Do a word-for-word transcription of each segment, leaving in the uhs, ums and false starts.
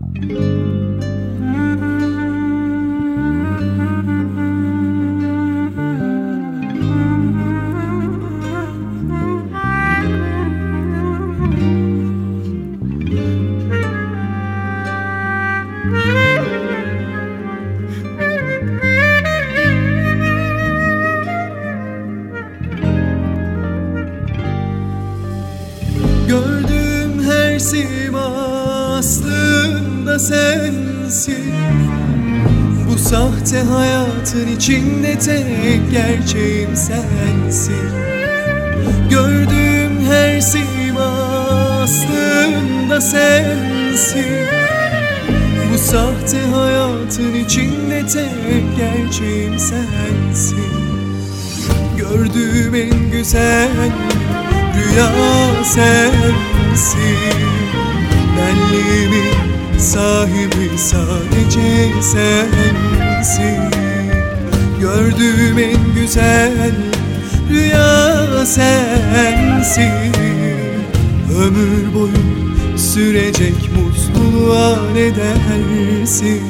Gördüğüm her sima aslında sensin. Bu sahte hayatın içinde tek gerçeğim sensin. Gördüğüm her sima aslında sensin. Bu sahte hayatın içinde tek gerçeğim sensin. Gördüğüm en güzel rüya sensin. Benliğimin sahibi sadece sensin. Gördüğüm en güzel rüya sensin. Ömür boyu sürecek mutluluğa ne dersin?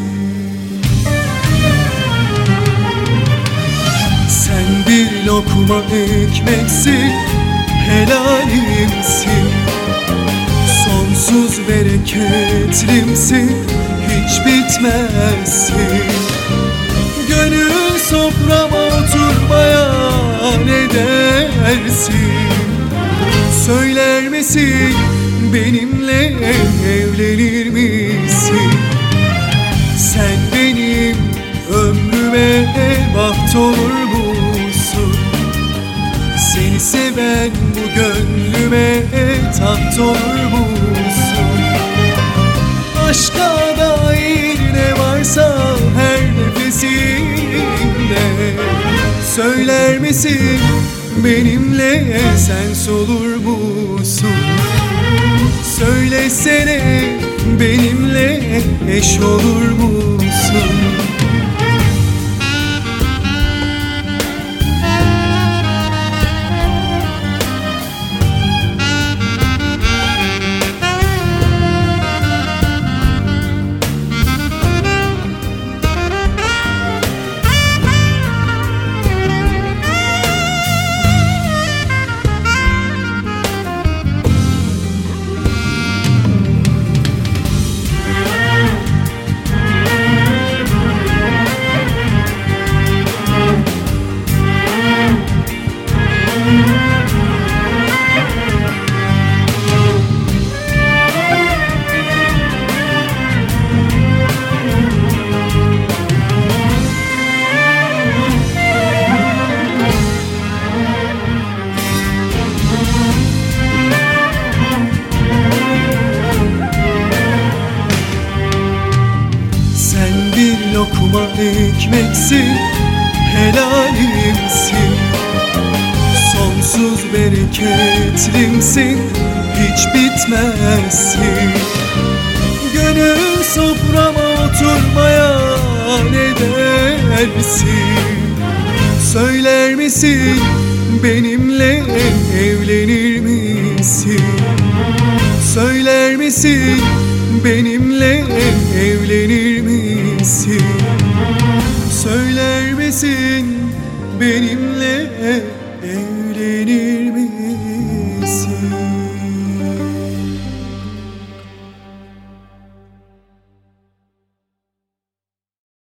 Sen bir lokma ekmeksin, helalimsin. Sonsuz bereketlimsin, hiç bitmezsin. Gönül soframa oturmaya ne dersin? Söyler misin, benimle evlenir misin? Sen benim ömrüme baht olur musun? Seni seven bu gönlüme taht olur musun? Aşka dair ne varsa her nefesinde söyler misin, benimle sen solur musun? Söylesene, benimle eş olur musun? Lokma ekmeksin, helalimsin. Sonsuz bereketlimsin, hiç bitmezsin. Gönül soframa oturmaya ne dersin? Söyler misin, benimle evlenir misin? Söyler misin, benimle evlenir misin? Söyler misin, benimle